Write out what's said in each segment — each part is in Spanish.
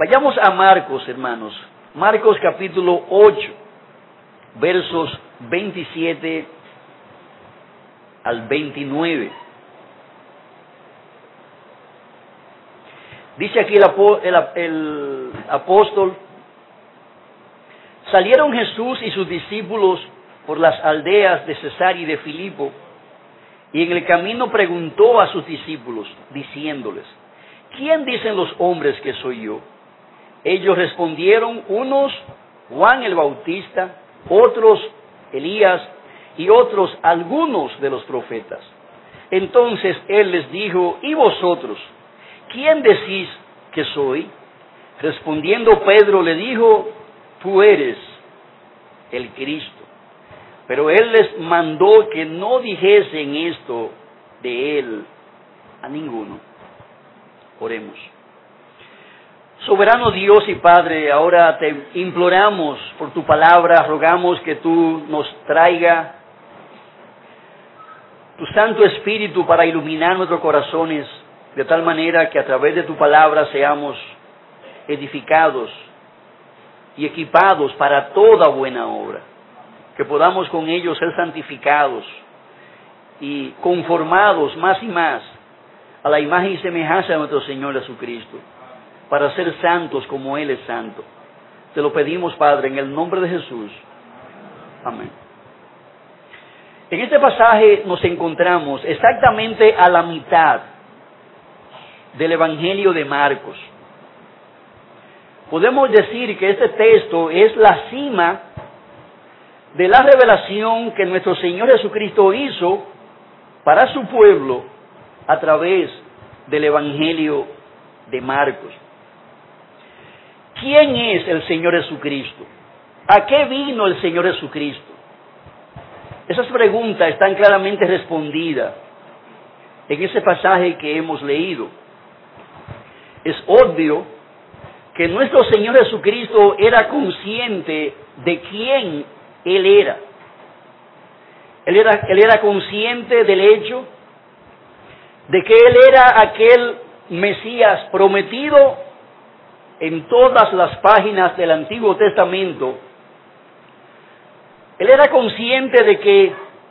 Vayamos a Marcos, hermanos. Marcos capítulo 8, versos 27 al 29. Dice aquí el apóstol: salieron Jesús y sus discípulos por las aldeas de Cesarea y de Filipo, y en el camino preguntó a sus discípulos, diciéndoles: ¿quién dicen los hombres que soy yo? Ellos respondieron: unos Juan el Bautista, otros Elías, y otros algunos de los profetas. Entonces él les dijo: ¿y vosotros? ¿Quién decís que soy? Respondiendo Pedro le dijo: tú eres el Cristo. Pero él les mandó que no dijesen esto de él a ninguno. Oremos. Soberano Dios y Padre, ahora te imploramos por tu palabra, rogamos que tú nos traiga tu Santo Espíritu para iluminar nuestros corazones, de tal manera que a través de tu palabra seamos edificados y equipados para toda buena obra, que podamos con ellos ser santificados y conformados más y más a la imagen y semejanza de nuestro Señor Jesucristo, para ser santos como Él es santo. Te lo pedimos, Padre, en el nombre de Jesús. Amén. En este pasaje nos encontramos exactamente a la mitad del Evangelio de Marcos. Podemos decir que este texto es la cima de la revelación que nuestro Señor Jesucristo hizo para su pueblo a través del Evangelio de Marcos. ¿Quién es el Señor Jesucristo? ¿A qué vino el Señor Jesucristo? Esas preguntas están claramente respondidas en ese pasaje que hemos leído. Es obvio que nuestro Señor Jesucristo era consciente de quién Él era. Él era consciente del hecho de que Él era aquel Mesías prometido en todas las páginas del Antiguo Testamento. Él era consciente de que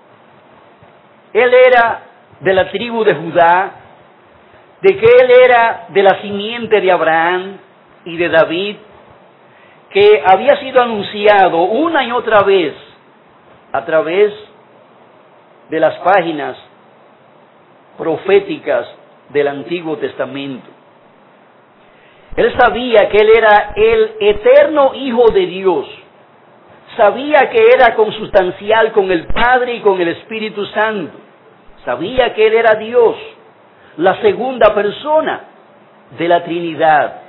Él era de la tribu de Judá, de que Él era de la simiente de Abraham y de David, que había sido anunciado una y otra vez a través de las páginas proféticas del Antiguo Testamento. Él sabía que Él era el eterno Hijo de Dios. Sabía que era consustancial con el Padre y con el Espíritu Santo. Sabía que Él era Dios, la segunda persona de la Trinidad.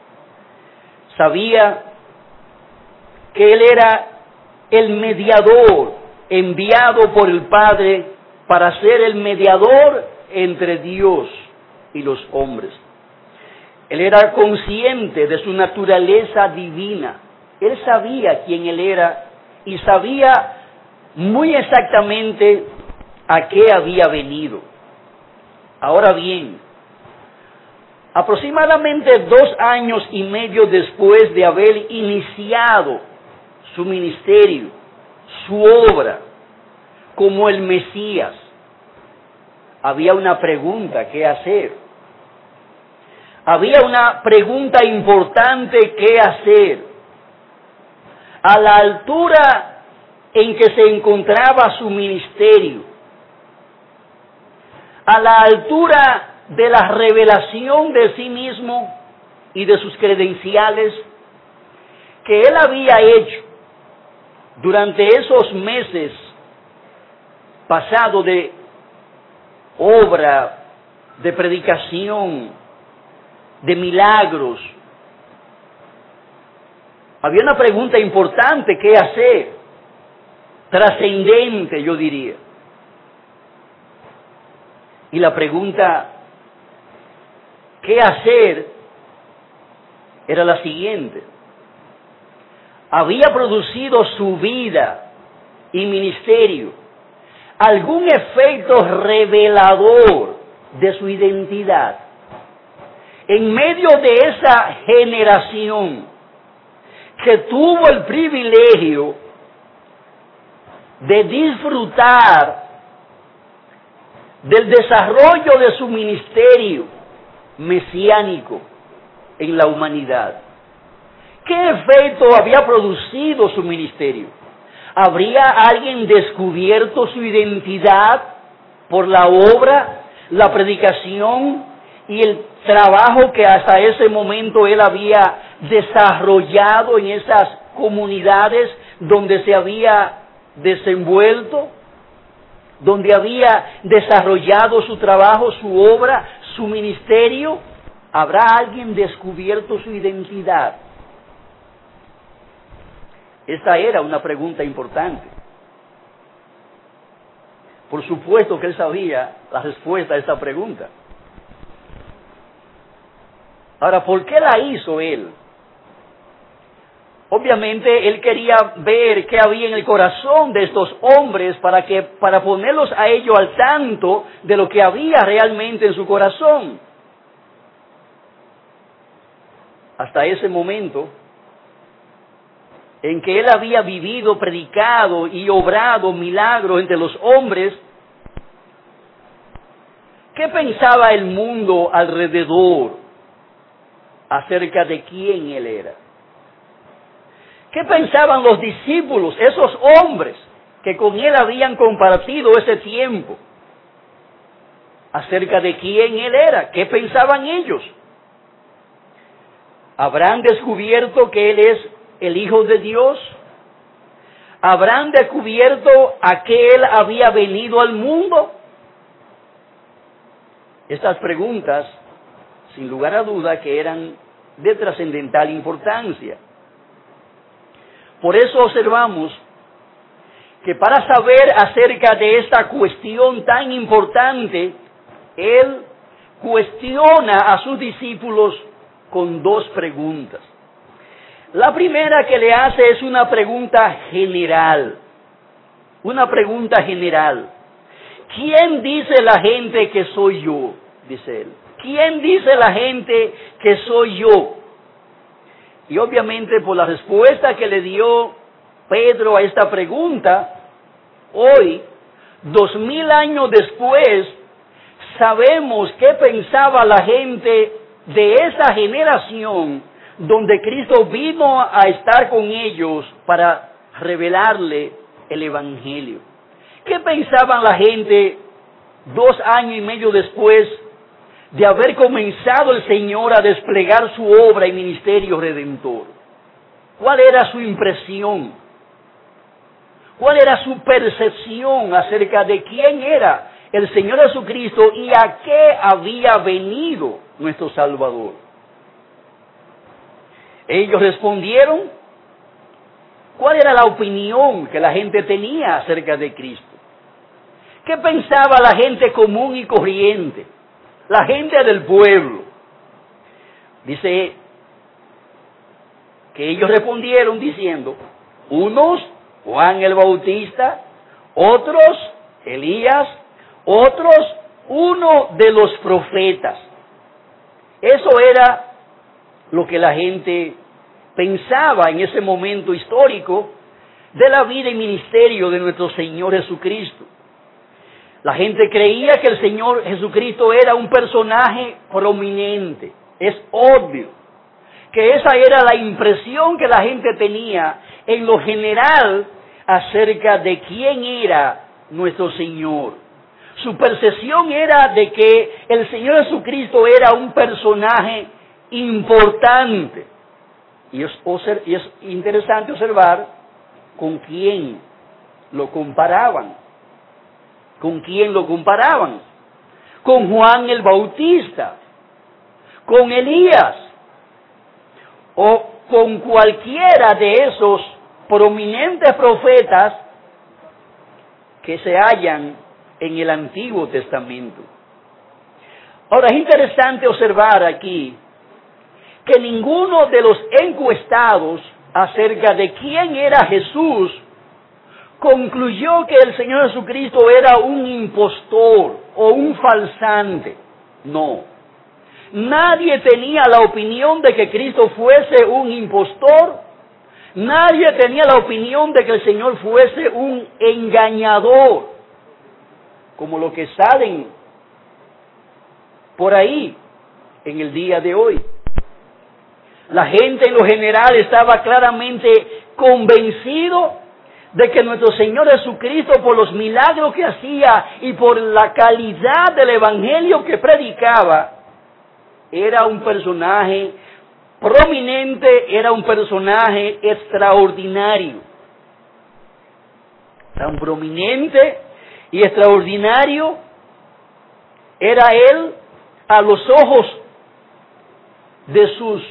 Sabía que Él era el mediador enviado por el Padre para ser el mediador entre Dios y los hombres. Él era consciente de su naturaleza divina. Él sabía quién Él era y sabía muy exactamente a qué había venido. Ahora bien, aproximadamente 2 años y medio después de haber iniciado su ministerio, su obra como el Mesías, había una pregunta que hacer. Había una pregunta importante que hacer. A la altura en que se encontraba su ministerio, a la altura de la revelación de sí mismo y de sus credenciales que Él había hecho durante esos meses pasados de obra, de predicación, de milagros. Había una pregunta importante que hacer, trascendente, yo diría. Y la pregunta ¿qué hacer? Era la siguiente. ¿Había producido su vida y ministerio algún efecto revelador de su identidad? en medio de esa generación que tuvo el privilegio de disfrutar del desarrollo de su ministerio mesiánico en la humanidad. ¿Qué efecto había producido su ministerio? ¿Habría alguien descubierto su identidad por la obra, la predicación y el trabajo que hasta ese momento él había desarrollado en esas comunidades donde se había desenvuelto, donde había desarrollado su trabajo, su obra, su ministerio? ¿Habrá alguien descubierto su identidad? Esta era una pregunta importante. Por supuesto que él sabía la respuesta a esta pregunta. Ahora, ¿por qué la hizo él? Obviamente él quería ver qué había en el corazón de estos hombres para ponerlos a ellos al tanto de lo que había realmente en su corazón. Hasta ese momento en que él había vivido, predicado y obrado milagros entre los hombres, ¿qué pensaba el mundo alrededor acerca de quién él era? ¿Qué pensaban los discípulos, esos hombres que con él habían compartido ese tiempo, acerca de quién él era? ¿Qué pensaban ellos? ¿Habrán descubierto que él es el Hijo de Dios? ¿Habrán descubierto a qué él había venido al mundo? Estas preguntas, sin lugar a duda, que eran de trascendental importancia. Por eso observamos que para saber acerca de esta cuestión tan importante, él cuestiona a sus discípulos con dos preguntas. La primera que le hace es una pregunta general. Una pregunta general. ¿Quién dice la gente que soy yo? Dice él. ¿Quién dice la gente que soy yo? Y obviamente por la respuesta que le dio Pedro a esta pregunta, hoy, 2000 años después, sabemos qué pensaba la gente de esa generación donde Cristo vino a estar con ellos para revelarle el Evangelio. ¿Qué pensaban la gente 2 años y medio después de haber comenzado el Señor a desplegar su obra y ministerio redentor? ¿Cuál era su impresión? ¿Cuál era su percepción acerca de quién era el Señor Jesucristo y a qué había venido nuestro Salvador? Ellos respondieron. ¿Cuál era la opinión que la gente tenía acerca de Cristo? ¿Qué pensaba la gente común y corriente? La gente del pueblo. Dice que ellos respondieron diciendo, unos Juan el Bautista, otros Elías, otros uno de los profetas. Eso era lo que la gente pensaba en ese momento histórico de la vida y ministerio de nuestro Señor Jesucristo. La gente creía que el Señor Jesucristo era un personaje prominente. Es obvio que esa era la impresión que la gente tenía en lo general acerca de quién era nuestro Señor. Su percepción era de que el Señor Jesucristo era un personaje importante. Y es interesante observar con quién lo comparaban. ¿Con quién lo comparaban? Con Juan el Bautista, con Elías, o con cualquiera de esos prominentes profetas que se hallan en el Antiguo Testamento. Ahora es interesante observar aquí que ninguno de los encuestados acerca de quién era Jesús concluyó que el Señor Jesucristo era un impostor o un falsante. No. Nadie tenía la opinión de que Cristo fuese un impostor. Nadie tenía la opinión de que el Señor fuese un engañador, como lo que salen por ahí en el día de hoy. La gente en lo general estaba claramente convencido de que nuestro Señor Jesucristo, por los milagros que hacía y por la calidad del evangelio que predicaba, era un personaje prominente, era un personaje extraordinario. Tan prominente y extraordinario era él a los ojos de sus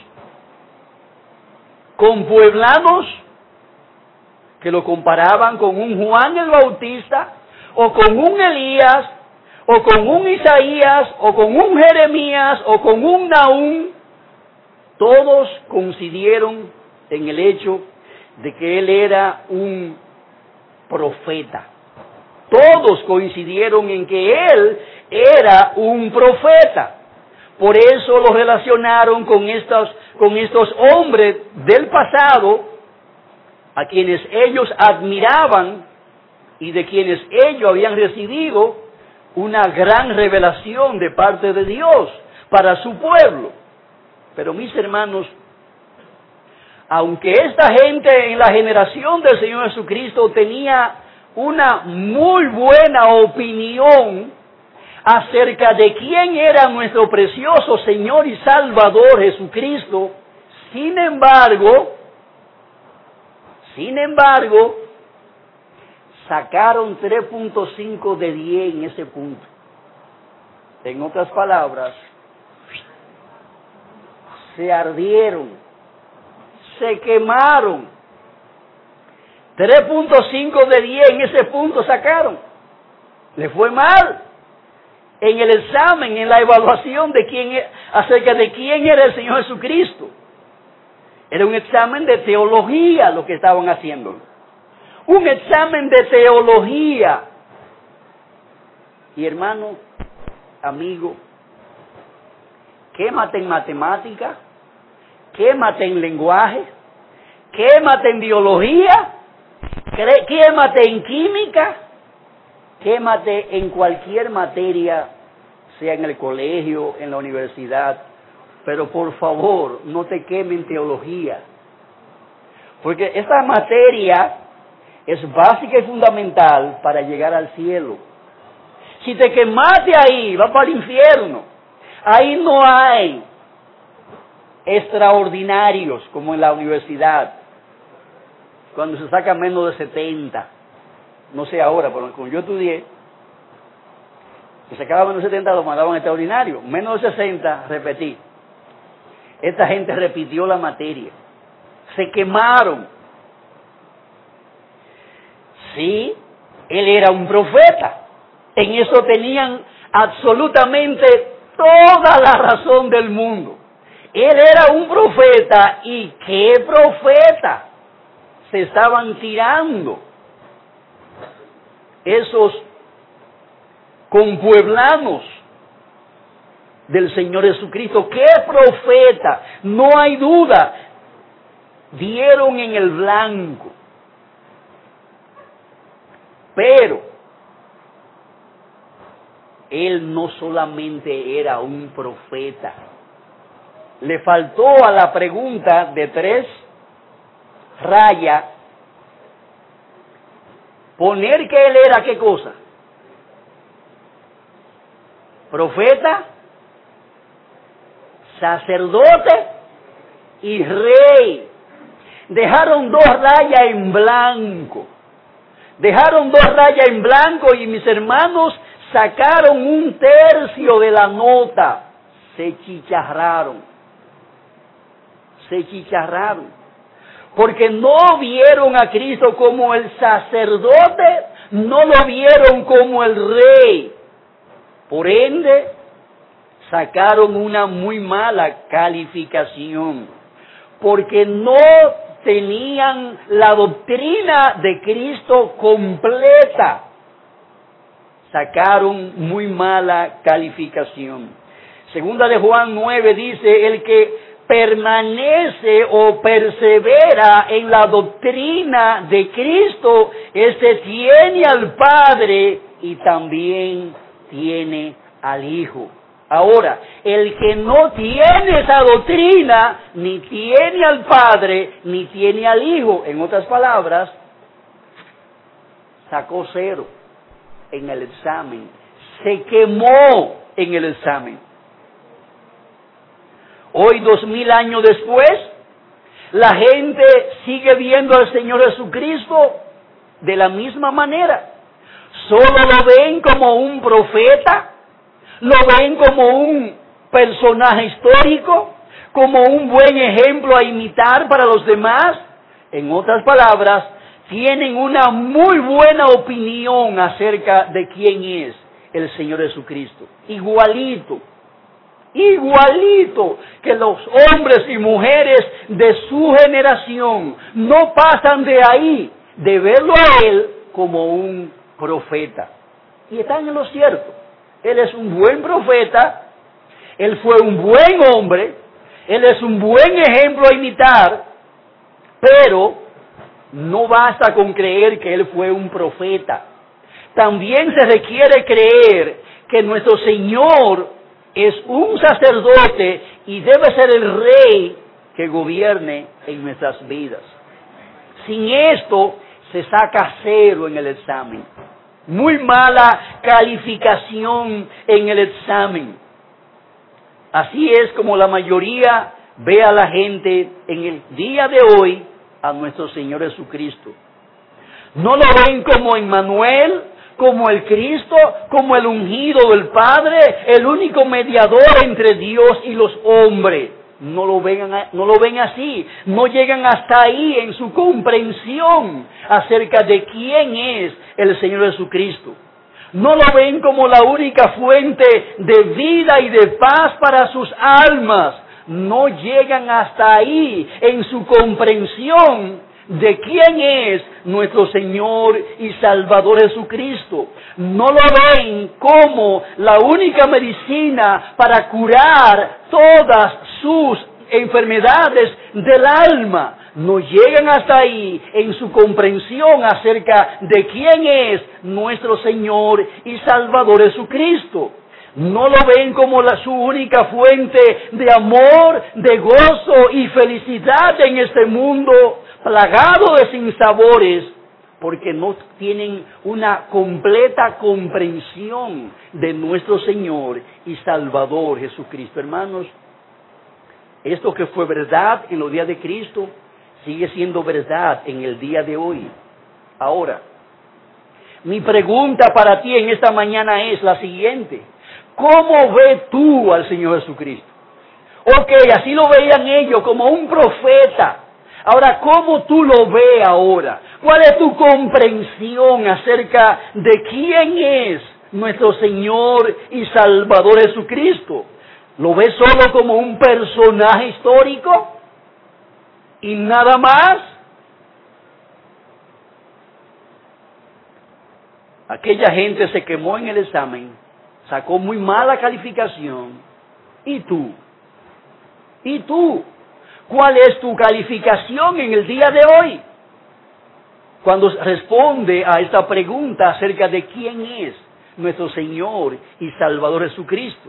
compueblanos, que lo comparaban con un Juan el Bautista, o con un Elías, o con un Isaías, o con un Jeremías, o con un Nahum. Todos coincidieron en el hecho de que él era un profeta. Todos coincidieron en que él era un profeta. Por eso lo relacionaron con estos hombres del pasado, a quienes ellos admiraban y de quienes ellos habían recibido una gran revelación de parte de Dios para su pueblo. Pero mis hermanos, aunque esta gente en la generación del Señor Jesucristo tenía una muy buena opinión acerca de quién era nuestro precioso Señor y Salvador Jesucristo, sin embargo, sacaron 3.5 de 10 en ese punto. En otras palabras, se ardieron, se quemaron. 3.5 de 10 en ese punto sacaron. Le fue mal en el examen, en la evaluación acerca de quién era el Señor Jesucristo. Era un examen de teología lo que estaban haciendo. Un examen de teología. Y hermano, amigo, quémate en matemática, quémate en lenguaje, quémate en biología, quémate en química, quémate en cualquier materia, sea en el colegio, en la universidad, pero por favor no te quemes en teología, porque esta materia es básica y fundamental para llegar al cielo. Si te quemaste ahí, vas para el infierno. Ahí no hay extraordinarios como en la universidad, cuando se saca menos de 70. No sé ahora, pero cuando yo estudié, si sacaba menos de 70 lo mandaban extraordinario. Menos de 60, repetí. Esta gente repitió la materia. Se quemaron. Sí, él era un profeta. En eso tenían absolutamente toda la razón del mundo. Él era un profeta, y qué profeta. Se estaban tirando esos compueblanos del Señor Jesucristo. ¡Qué profeta! No hay duda. Dieron en el blanco. Pero él no solamente era un profeta. Le faltó a la pregunta de 3 rayas poner que él era ¿qué cosa? Profeta, sacerdote y rey. Dejaron 2 rayas en blanco. Dejaron 2 rayas en blanco y mis hermanos sacaron 1/3 de la nota. Se chicharraron. Se chicharraron. Porque no vieron a Cristo como el sacerdote, no lo vieron como el rey. Por ende, sacaron una muy mala calificación. Porque no tenían la doctrina de Cristo completa. Sacaron muy mala calificación. Segunda de Juan 9 dice, el que permanece o persevera en la doctrina de Cristo, ese tiene al Padre y también tiene al Hijo. Ahora, el que no tiene esa doctrina, ni tiene al Padre, ni tiene al Hijo, en otras palabras, sacó 0 en el examen, se quemó en el examen. Hoy, 2000 años después, la gente sigue viendo al Señor Jesucristo de la misma manera. Solo lo ven como un profeta, lo ven como un personaje histórico, como un buen ejemplo a imitar para los demás. En otras palabras, tienen una muy buena opinión acerca de quién es el Señor Jesucristo. Igualito que los hombres y mujeres de su generación. No pasan de ahí, de verlo a Él como un profeta. Y están en lo cierto. Él es un buen profeta, Él fue un buen hombre, Él es un buen ejemplo a imitar, pero no basta con creer que Él fue un profeta. También se requiere creer que nuestro Señor es un sacerdote y debe ser el rey que gobierne en nuestras vidas. Sin esto se saca 0 en el examen. Muy mala calificación en el examen. Así es como la mayoría ve a la gente en el día de hoy a nuestro Señor Jesucristo. No lo ven como Emmanuel, como el Cristo, como el ungido del Padre, el único mediador entre Dios y los hombres. No lo ven así, no llegan hasta ahí en su comprensión acerca de quién es el Señor Jesucristo. No lo ven como la única fuente de vida y de paz para sus almas. No llegan hasta ahí en su comprensión de quién es nuestro Señor y Salvador Jesucristo. No lo ven como la única medicina para curar todas sus enfermedades del alma. No llegan hasta ahí en su comprensión acerca de quién es nuestro Señor y Salvador Jesucristo. No lo ven como su única fuente de amor, de gozo y felicidad en este mundo plagado de sinsabores, porque no tienen una completa comprensión de nuestro Señor y Salvador Jesucristo. Hermanos, esto que fue verdad en los días de Cristo sigue siendo verdad en el día de hoy. Ahora, mi pregunta para ti en esta mañana es la siguiente: ¿cómo ves tú al Señor Jesucristo? Ok, así lo veían ellos, como un profeta. Ahora, ¿cómo tú lo ves ahora? ¿Cuál es tu comprensión acerca de quién es nuestro Señor y Salvador Jesucristo? ¿Lo ves solo como un personaje histórico y nada más? Aquella gente se quemó en el examen, sacó muy mala calificación. ¿Y tú? ¿Y tú? ¿Cuál es tu calificación en el día de hoy? Cuando responde a esta pregunta acerca de quién es nuestro Señor y Salvador Jesucristo.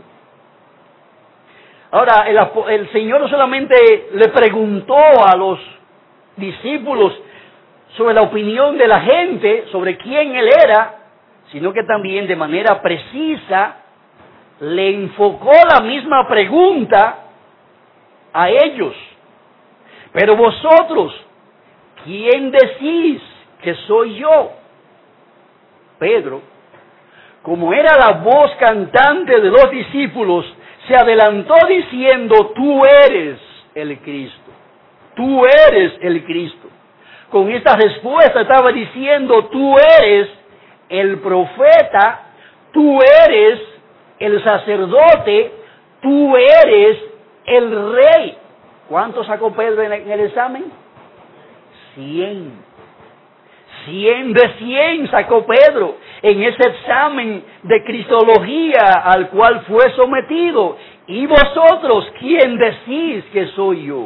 Ahora, el Señor no solamente le preguntó a los discípulos sobre la opinión de la gente, sobre quién Él era, sino que también de manera precisa le enfocó la misma pregunta a ellos. Pero vosotros, ¿quién decís que soy yo? Pedro, como era la voz cantante de los discípulos, se adelantó diciendo: tú eres el Cristo. Tú eres el Cristo. Con esta respuesta estaba diciendo: tú eres el profeta, tú eres el sacerdote, tú eres el rey. ¿Cuánto sacó Pedro en el examen? 100. 100 de 100 sacó Pedro en ese examen de cristología al cual fue sometido. ¿Y vosotros quién decís que soy yo?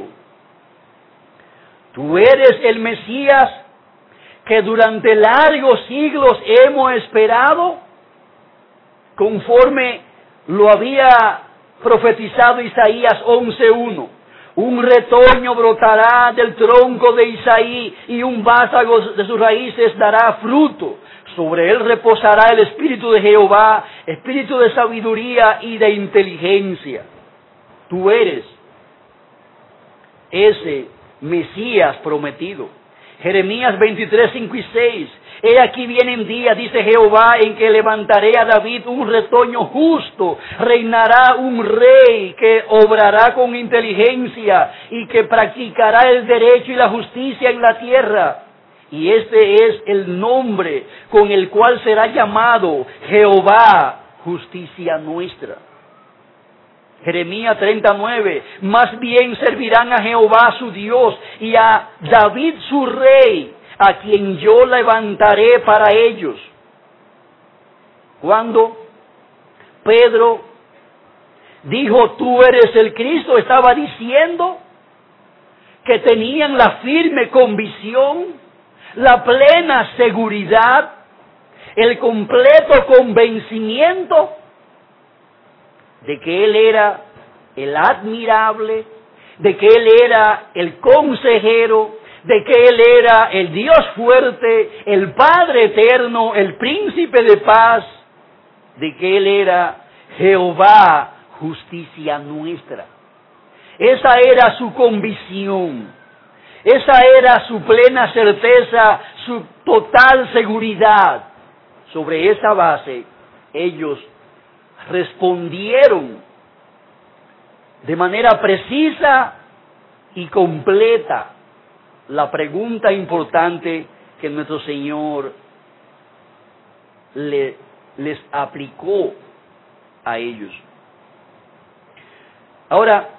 Tú eres el Mesías que durante largos siglos hemos esperado, conforme lo había profetizado Isaías 11:1. Un retoño brotará del tronco de Isaí y un vástago de sus raíces dará fruto. Sobre él reposará el espíritu de Jehová, espíritu de sabiduría y de inteligencia. Tú eres ese Mesías prometido. Jeremías 23:5-6. He aquí vienen días, dice Jehová, en que levantaré a David un retoño justo, reinará un rey que obrará con inteligencia y que practicará el derecho y la justicia en la tierra. Y este es el nombre con el cual será llamado Jehová, justicia nuestra. Jeremías 39, más bien servirán a Jehová su Dios y a David su rey, a quien yo levantaré para ellos. Cuando Pedro dijo, tú eres el Cristo, estaba diciendo que tenían la firme convicción, la plena seguridad, el completo convencimiento de que Él era el admirable, de que Él era el consejero, de que Él era el Dios fuerte, el Padre eterno, el príncipe de paz, de que Él era Jehová, justicia nuestra. Esa era su convicción, esa era su plena certeza, su total seguridad. Sobre esa base, ellos respondieron de manera precisa y completa la pregunta importante que nuestro Señor les aplicó a ellos. Ahora,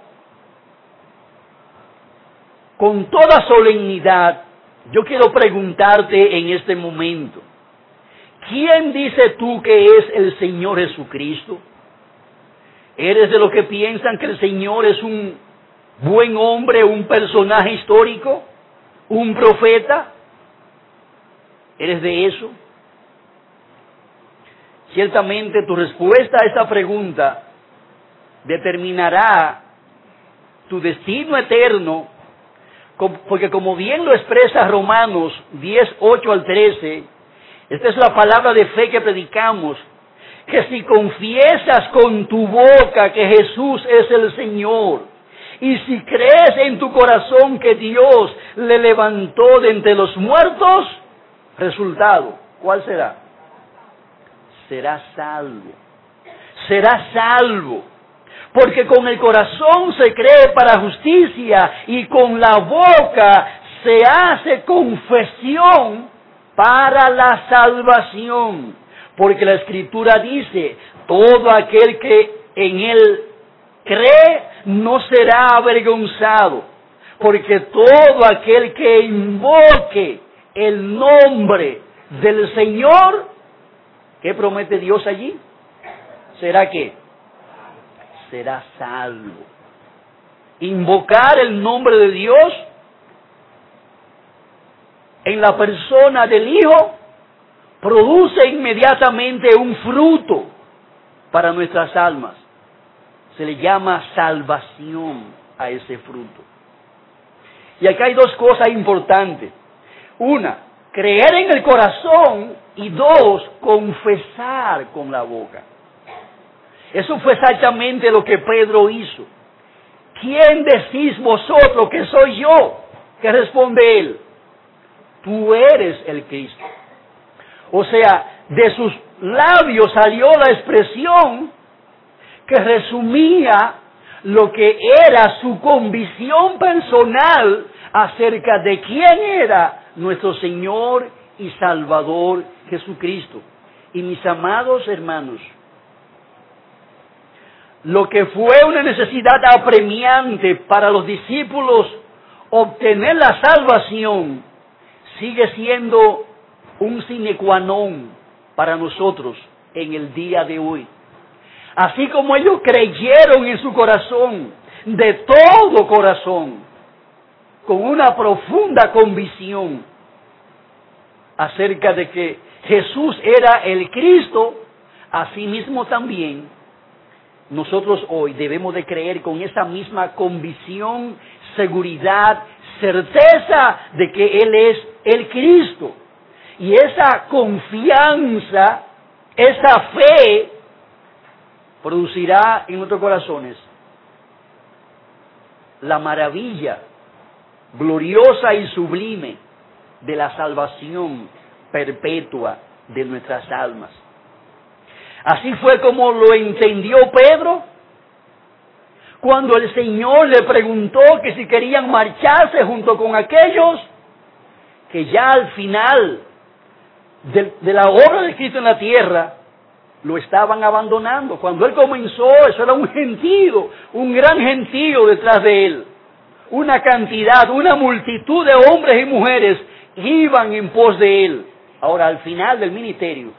con toda solemnidad, yo quiero preguntarte en este momento, ¿quién dices tú que es el Señor Jesucristo? ¿Eres de los que piensan que el Señor es un buen hombre, un personaje histórico, un profeta? ¿Eres de eso? Ciertamente tu respuesta a esta pregunta determinará tu destino eterno, porque como bien lo expresa Romanos 10:8-13, esta es la palabra de fe que predicamos, que si confiesas con tu boca que Jesús es el Señor, y si crees en tu corazón que Dios le levantó de entre los muertos, resultado, ¿cuál será? Serás salvo. Serás salvo. Porque con el corazón se cree para justicia y con la boca se hace confesión para la salvación. Porque la Escritura dice, todo aquel que en Él cree no será avergonzado. Porque todo aquel que invoque el nombre del Señor, ¿qué promete Dios allí? ¿Será qué? Será salvo. Invocar el nombre de Dios en la persona del Hijo produce inmediatamente un fruto para nuestras almas. Se le llama salvación a ese fruto. Y acá hay dos cosas importantes. Una, creer en el corazón, y dos, confesar con la boca. Eso fue exactamente lo que Pedro hizo. ¿Quién decís vosotros que soy yo? ¿Qué responde él? Tú eres el Cristo. O sea, de sus labios salió la expresión que resumía lo que era su convicción personal acerca de quién era nuestro Señor y Salvador Jesucristo. Y mis amados hermanos, lo que fue una necesidad apremiante para los discípulos obtener la salvación, sigue siendo un sine qua non para nosotros en el día de hoy. Así como ellos creyeron en su corazón, de todo corazón, con una profunda convicción acerca de que Jesús era el Cristo, asimismo también nosotros hoy debemos de creer con esa misma convicción, seguridad, certeza de que Él es el Cristo. Y esa confianza, esa fe, producirá en nuestros corazones la maravilla gloriosa y sublime de la salvación perpetua de nuestras almas. Así fue como lo entendió Pedro cuando el Señor le preguntó que si querían marcharse junto con aquellos que ya al final de la obra de Cristo en la tierra lo estaban abandonando. Cuando Él comenzó, eso era un gentío, un gran gentío detrás de Él. Una cantidad, una multitud de hombres y mujeres iban en pos de Él. Ahora, al final del ministerio,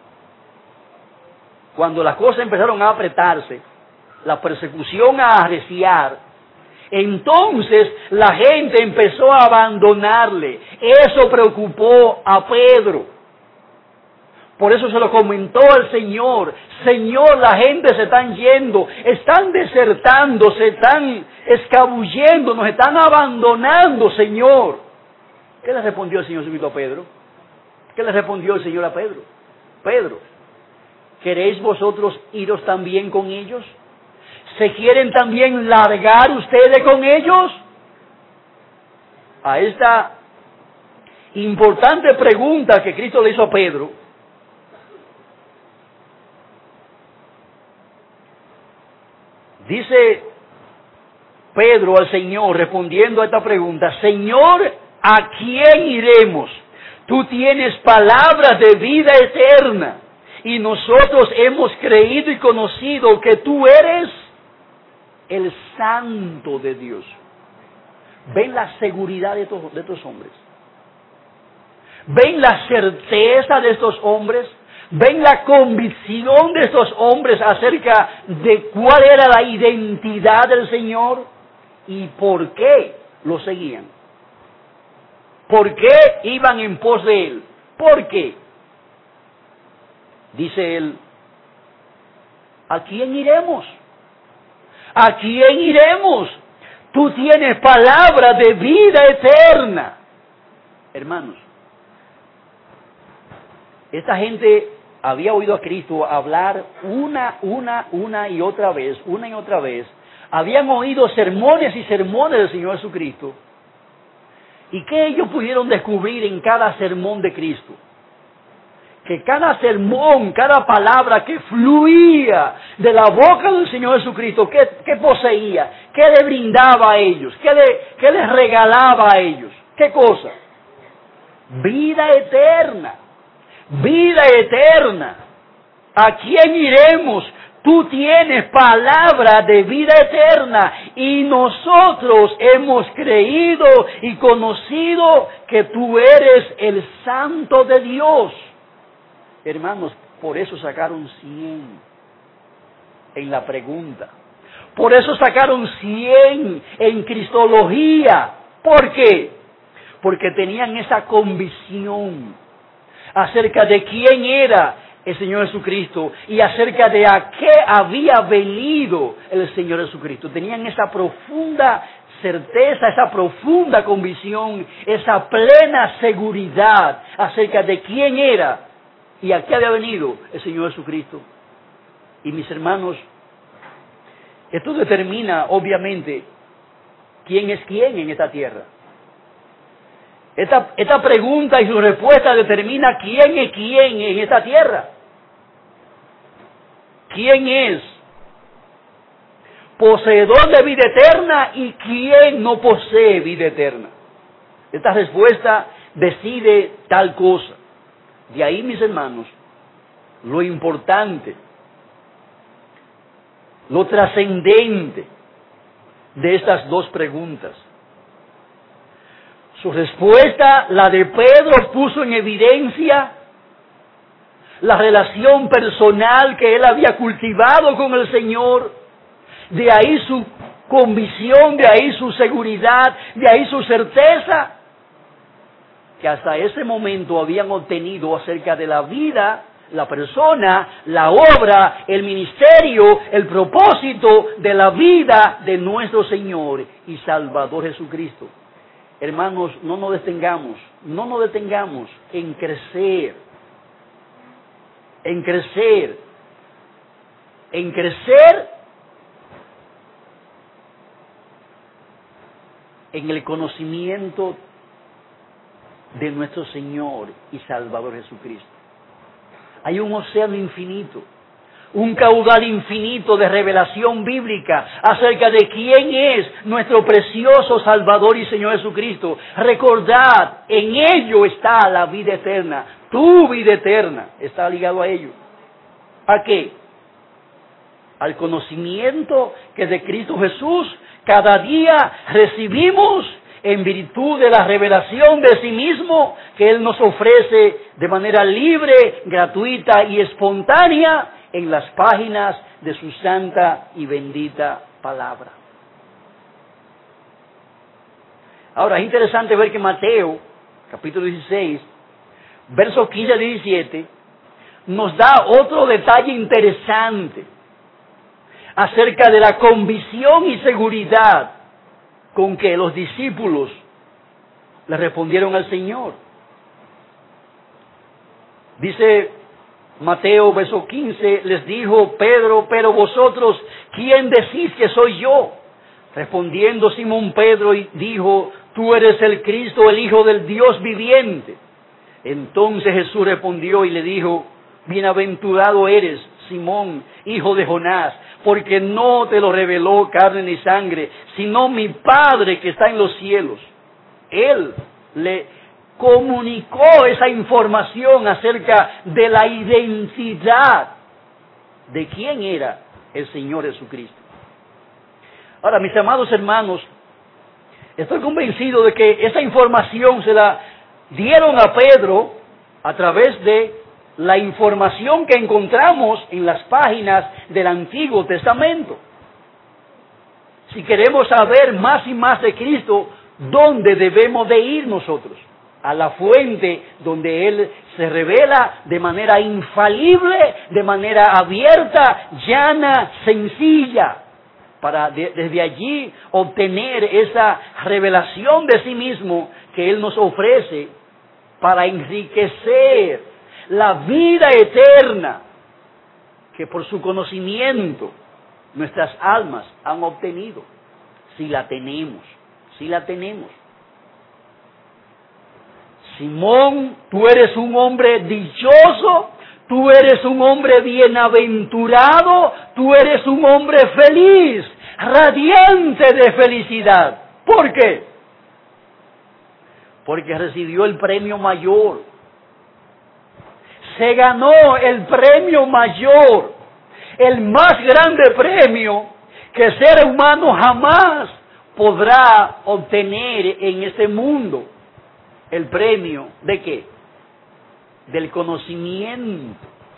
cuando las cosas empezaron a apretarse, la persecución a arreciar, entonces la gente empezó a abandonarle. Eso preocupó a Pedro. Por eso se lo comentó al Señor. Señor, la gente se están yendo, están desertando, se están escabullendo, nos están abandonando, Señor. ¿Qué le respondió el Señor Jesucristo a Pedro? ¿Qué le respondió el Señor a Pedro? Pedro, ¿queréis vosotros iros también con ellos? ¿Se quieren también largar ustedes con ellos? A esta importante pregunta que Cristo le hizo a Pedro, dice Pedro al Señor respondiendo a esta pregunta: Señor, ¿a quién iremos? Tú tienes palabras de vida eterna y nosotros hemos creído y conocido que tú eres el Santo de Dios. ¿Ven la seguridad de estos hombres? ¿Ven la certeza de estos hombres? ¿Ven la convicción de estos hombres acerca de cuál era la identidad del Señor y por qué lo seguían? ¿Por qué iban en pos de Él? ¿Por qué? Dice Él, ¿a quién iremos? ¿A quién iremos? Tú tienes palabra de vida eterna. Hermanos, esta gente había oído a Cristo hablar una y otra vez. Habían oído sermones y sermones del Señor Jesucristo. ¿Y qué ellos pudieron descubrir en cada sermón de Cristo? Que cada sermón, cada palabra que fluía de la boca del Señor Jesucristo, ¿qué poseía? ¿Qué le brindaba a ellos? ¿Qué les regalaba a ellos? ¿Qué cosa? Vida eterna. Vida eterna. ¿A quién iremos? Tú tienes palabra de vida eterna y nosotros hemos creído y conocido que tú eres el Santo de Dios. Hermanos, por eso sacaron 100 en la pregunta. Por eso sacaron 100 en Cristología. ¿Por qué? Porque tenían esa convicción acerca de quién era el Señor Jesucristo y acerca de a qué había venido el Señor Jesucristo. Tenían esa profunda certeza, esa profunda convicción, esa plena seguridad acerca de quién era y a qué había venido el Señor Jesucristo. Y mis hermanos, esto determina obviamente quién es quién en esta tierra. Esta pregunta y su respuesta determina quién es quién en esta tierra. ¿Quién es poseedor de vida eterna y quién no posee vida eterna? Esta respuesta decide tal cosa. De ahí, mis hermanos, lo importante, lo trascendente de estas dos preguntas. Su respuesta, la de Pedro, puso en evidencia la relación personal que él había cultivado con el Señor. De ahí su convicción, de ahí su seguridad, de ahí su certeza, que hasta ese momento habían obtenido acerca de la vida, la persona, la obra, el ministerio, el propósito de la vida de nuestro Señor y Salvador Jesucristo. Hermanos, no nos detengamos en crecer, en el conocimiento de nuestro Señor y Salvador Jesucristo. Hay un océano infinito, un caudal infinito de revelación bíblica acerca de quién es nuestro precioso Salvador y Señor Jesucristo. Recordad, en ello está la vida eterna. Tu vida eterna está ligado a ello. ¿A qué? Al conocimiento que de Cristo Jesús cada día recibimos en virtud de la revelación de sí mismo que Él nos ofrece de manera libre, gratuita y espontánea en las páginas de su santa y bendita palabra. Ahora, es interesante ver que Mateo, capítulo 16, versos 15 a 17, nos da otro detalle interesante acerca de la convicción y seguridad con que los discípulos le respondieron al Señor. Dice Mateo, verso 15, les dijo Pedro, pero vosotros, ¿quién decís que soy yo? Respondiendo Simón Pedro y dijo, tú eres el Cristo, el Hijo del Dios viviente. Entonces Jesús respondió y le dijo, bienaventurado eres, Simón, hijo de Jonás, porque no te lo reveló carne ni sangre, sino mi Padre que está en los cielos. Él le comunicó esa información acerca de la identidad de quién era el Señor Jesucristo. Ahora, mis amados hermanos, estoy convencido de que esa información se la dieron a Pedro a través de la información que encontramos en las páginas del Antiguo Testamento. Si queremos saber más y más de Cristo, ¿dónde debemos de ir nosotros? A la fuente donde Él se revela de manera infalible, de manera abierta, llana, sencilla, para desde allí obtener esa revelación de sí mismo que Él nos ofrece para enriquecer la vida eterna que por su conocimiento nuestras almas han obtenido, si la tenemos. Simón, tú eres un hombre dichoso, tú eres un hombre bienaventurado, tú eres un hombre feliz, radiante de felicidad. ¿Por qué? Porque recibió el premio mayor. Se ganó el premio mayor, el más grande premio que el ser humano jamás podrá obtener en este mundo. ¿El premio de qué? Del conocimiento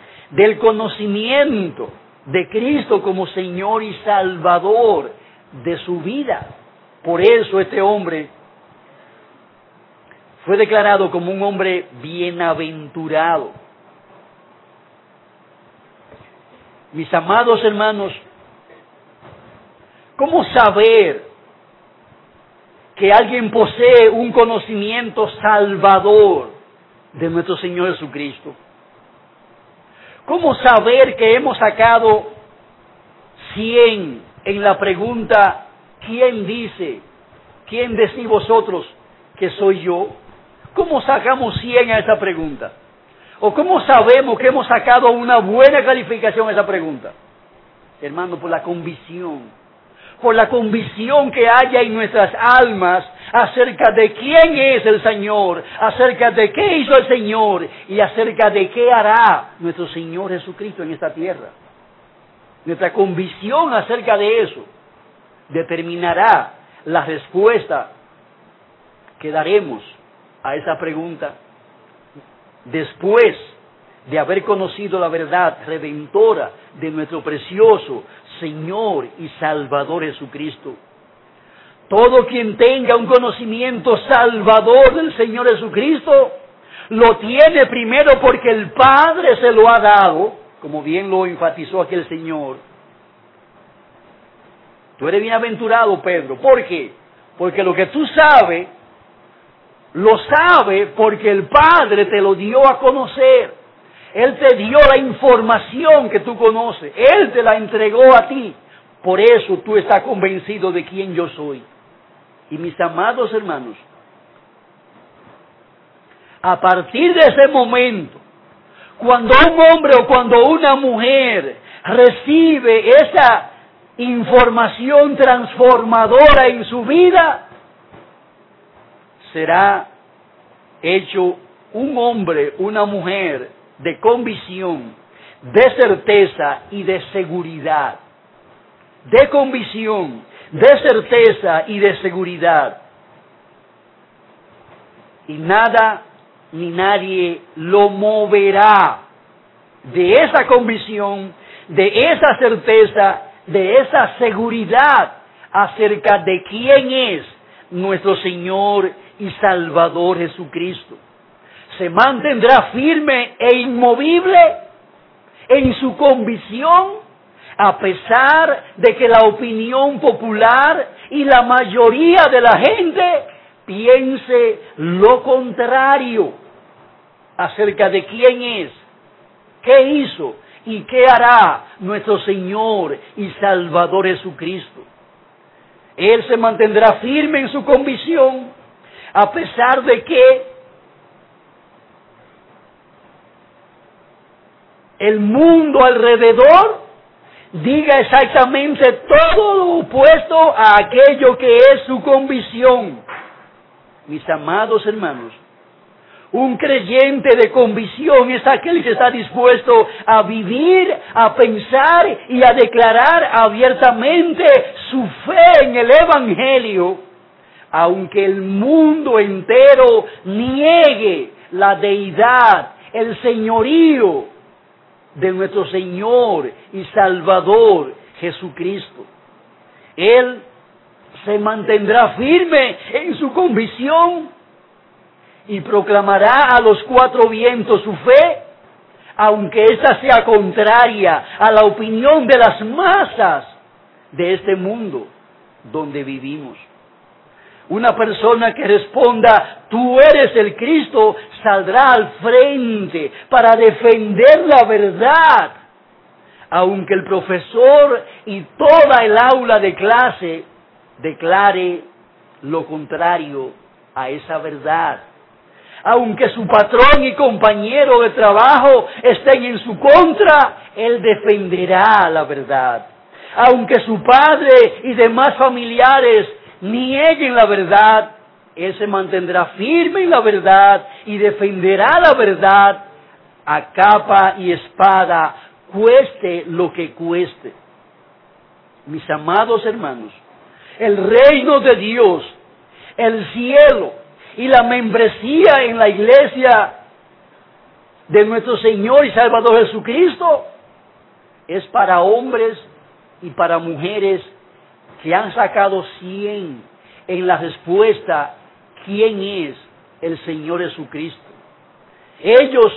de Cristo como Señor y Salvador de su vida. Por eso este hombre fue declarado como un hombre bienaventurado. Mis amados hermanos, ¿cómo saber que alguien posee un conocimiento salvador de nuestro Señor Jesucristo? ¿Cómo saber que hemos sacado 100 en la pregunta, ¿quién decís vosotros que soy yo? ¿Cómo sacamos 100 a esa pregunta? ¿O cómo sabemos que hemos sacado una buena calificación a esa pregunta? Hermano, por la convicción que haya en nuestras almas acerca de quién es el Señor, acerca de qué hizo el Señor y acerca de qué hará nuestro Señor Jesucristo en esta tierra. Nuestra convicción acerca de eso determinará la respuesta ¿Qué daremos a esa pregunta? Después de haber conocido la verdad redentora de nuestro precioso Señor y Salvador Jesucristo. Todo quien tenga un conocimiento salvador del Señor Jesucristo, lo tiene primero porque el Padre se lo ha dado, como bien lo enfatizó aquí el Señor. Tú eres bienaventurado, Pedro. ¿Por qué? Porque lo que tú sabes, lo sabes porque el Padre te lo dio a conocer. Él te dio la información que tú conoces. Él te la entregó a ti. Por eso tú estás convencido de quién yo soy. Y mis amados hermanos, a partir de ese momento, cuando un hombre o cuando una mujer recibe esa información transformadora en su vida, será hecho un hombre, una mujer de convicción, de certeza y de seguridad. De convicción, de certeza y de seguridad. Y nada ni nadie lo moverá de esa convicción, de esa certeza, de esa seguridad acerca de quién es nuestro Señor y Salvador Jesucristo. Se mantendrá firme e inmovible en su convicción, a pesar de que la opinión popular y la mayoría de la gente piense lo contrario acerca de quién es, qué hizo y qué hará nuestro Señor y Salvador Jesucristo. Él se mantendrá firme en su convicción, a pesar de que el mundo alrededor diga exactamente todo lo opuesto a aquello que es su convicción. Mis amados hermanos, un creyente de convicción es aquel que está dispuesto a vivir, a pensar y a declarar abiertamente su fe en el Evangelio, aunque el mundo entero niegue la deidad, el señorío de nuestro Señor y Salvador Jesucristo. Él se mantendrá firme en su convicción y proclamará a los cuatro vientos su fe, aunque ésta sea contraria a la opinión de las masas de este mundo donde vivimos. Una persona que responda, tú eres el Cristo, saldrá al frente para defender la verdad, aunque el profesor y toda el aula de clase declare lo contrario a esa verdad. Aunque su patrón y compañero de trabajo estén en su contra, él defenderá la verdad. Aunque su padre y demás familiares nieguen la verdad, él se mantendrá firme en la verdad y defenderá la verdad a capa y espada, cueste lo que cueste. Mis amados hermanos, el reino de Dios, el cielo y la membresía en la iglesia de nuestro Señor y Salvador Jesucristo es para hombres y para mujeres que han sacado 100 en la respuesta, ¿quién es el Señor Jesucristo? Ellos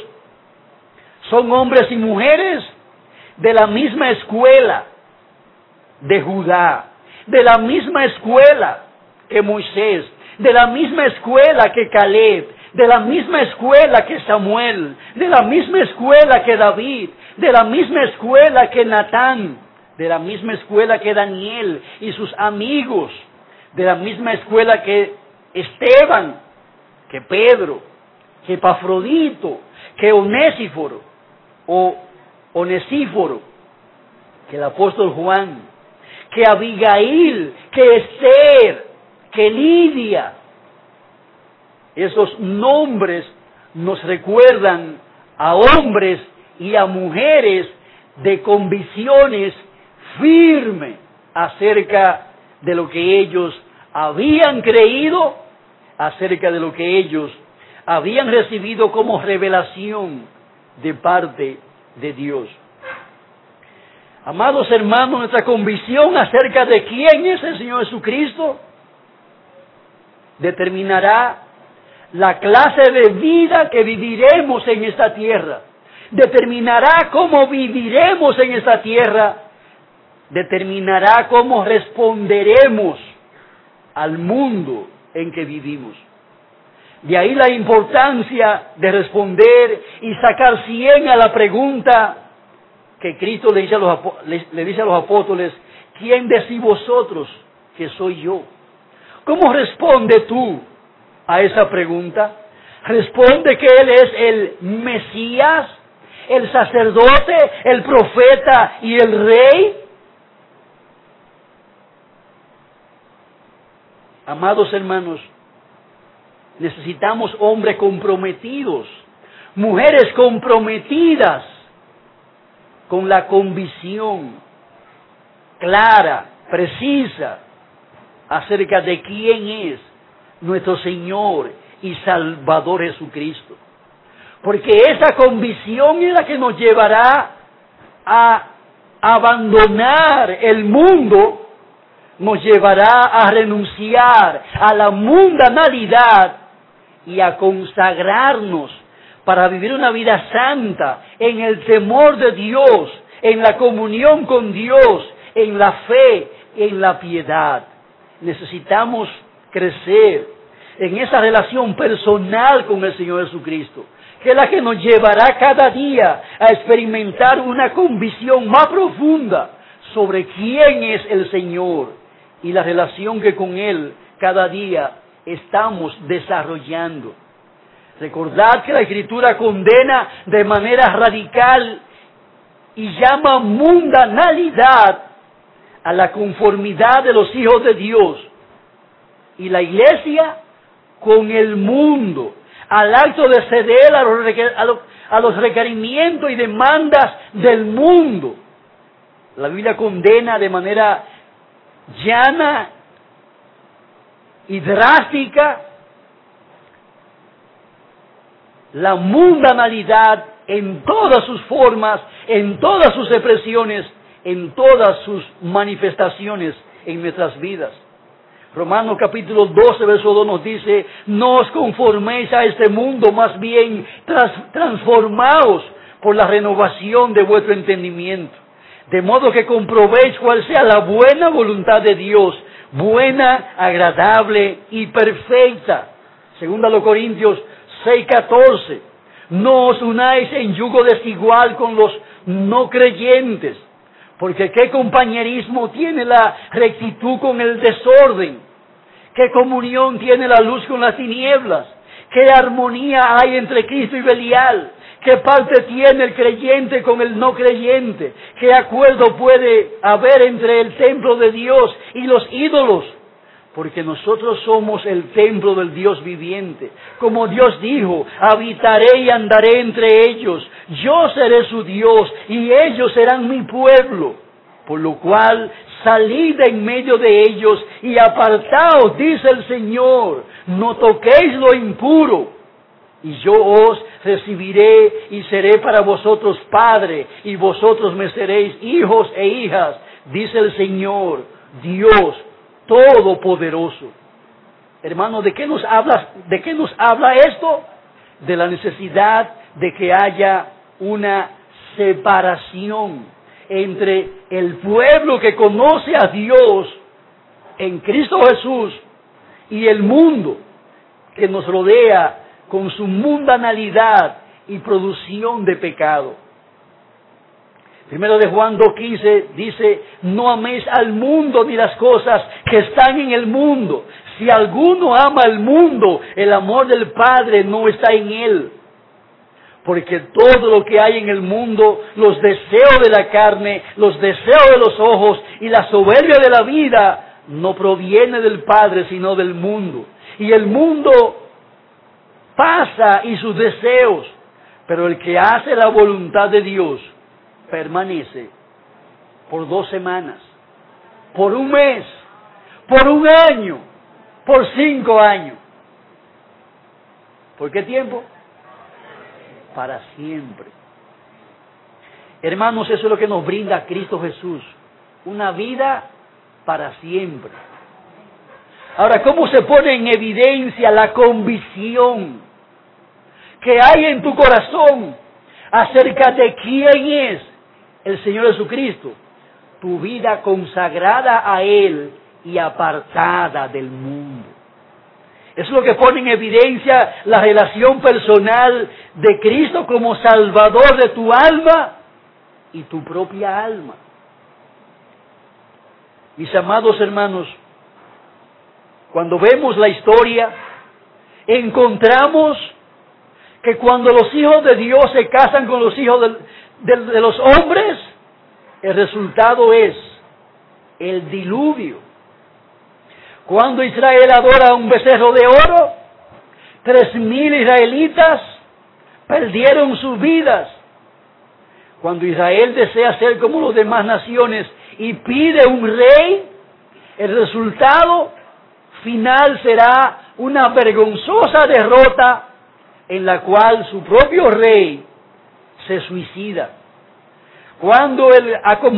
son hombres y mujeres de la misma escuela de Judá, de la misma escuela que Moisés, de la misma escuela que Caleb, de la misma escuela que Samuel, de la misma escuela que David, de la misma escuela que Natán, de la misma escuela que Daniel y sus amigos, de la misma escuela que Esteban, que Pedro, que Epafrodito, que Onesíforo o Onesíforo, que el apóstol Juan, que Abigail, que Esther, que Lidia. Esos nombres nos recuerdan a hombres y a mujeres de convicciones firmes acerca de lo que ellos habían creído, acerca de lo que ellos habían recibido como revelación de parte de Dios. Amados hermanos, nuestra convicción acerca de quién es el Señor Jesucristo determinará la clase de vida que viviremos en esta tierra. Determinará cómo viviremos en esta tierra. Determinará cómo responderemos al mundo en que vivimos. De ahí la importancia de responder y sacar 100 a la pregunta que Cristo le dice a los apóstoles: ¿quién decís vosotros que soy yo? ¿Cómo responde tú a esa pregunta? ¿Responde que Él es el Mesías, el sacerdote, el profeta y el rey? Amados hermanos, necesitamos hombres comprometidos, mujeres comprometidas con la convicción clara, precisa, acerca de quién es nuestro Señor y Salvador Jesucristo. Porque esa convicción es la que nos llevará a abandonar el mundo, nos llevará a renunciar a la mundanalidad y a consagrarnos para vivir una vida santa en el temor de Dios, en la comunión con Dios, en la fe, en la piedad. Necesitamos crecer en esa relación personal con el Señor Jesucristo, que es la que nos llevará cada día a experimentar una convicción más profunda sobre quién es el Señor y la relación que con Él cada día estamos desarrollando. Recordad que la Escritura condena de manera radical y llama mundanalidad a la conformidad de los hijos de Dios y la iglesia con el mundo, al acto de ceder a los requerimientos y demandas del mundo. La Biblia condena de manera llana y drástica la mundanalidad en todas sus formas, en todas sus expresiones, en todas sus manifestaciones en nuestras vidas. Romanos capítulo 12, verso 2 nos dice: no os conforméis a este mundo, más bien transformaos por la renovación de vuestro entendimiento, de modo que comprobéis cuál sea la buena voluntad de Dios, buena, agradable y perfecta. Segunda a los Corintios 6:14. No os unáis en yugo desigual con los no creyentes, porque ¿qué compañerismo tiene la rectitud con el desorden? ¿Qué comunión tiene la luz con las tinieblas? ¿Qué armonía hay entre Cristo y Belial? ¿Qué parte tiene el creyente con el no creyente? ¿Qué acuerdo puede haber entre el templo de Dios y los ídolos? Porque nosotros somos el templo del Dios viviente. Como Dios dijo: habitaré y andaré entre ellos. Yo seré su Dios y ellos serán mi pueblo. Por lo cual, salid en medio de ellos y apartaos, dice el Señor. No toquéis lo impuro. Y yo os recibiré y seré para vosotros padre, y vosotros me seréis hijos e hijas, dice el Señor, Dios Todopoderoso. Hermano, ¿de qué nos habla esto? De la necesidad de que haya una separación entre el pueblo que conoce a Dios en Cristo Jesús y el mundo que nos rodea con su mundanalidad y producción de pecado. Primero de Juan 2:15 dice: no améis al mundo ni las cosas que están en el mundo. Si alguno ama al mundo, el amor del Padre no está en él. Porque todo lo que hay en el mundo, los deseos de la carne, los deseos de los ojos y la soberbia de la vida, no proviene del Padre, sino del mundo. Y el mundo pasa y sus deseos, pero el que hace la voluntad de Dios permanece por 2 semanas, por 1 mes, por 1 año, por 5 años. ¿Por qué tiempo? Para siempre. Hermanos, eso es lo que nos brinda Cristo Jesús. Una vida para siempre. Ahora, ¿cómo se pone en evidencia la convicción que hay en tu corazón acerca de quién es el Señor Jesucristo? Tu vida consagrada a Él y apartada del mundo. Es lo que pone en evidencia la relación personal de Cristo como Salvador de tu alma y tu propia alma. Mis amados hermanos, cuando vemos la historia, encontramos que cuando los hijos de Dios se casan con los hijos de los hombres, el resultado es el diluvio. Cuando Israel adora a un becerro de oro, 3,000 israelitas perdieron sus vidas. Cuando Israel desea ser como las demás naciones y pide un rey, el resultado final será una vergonzosa derrota en la cual su propio rey se suicida. Cuando el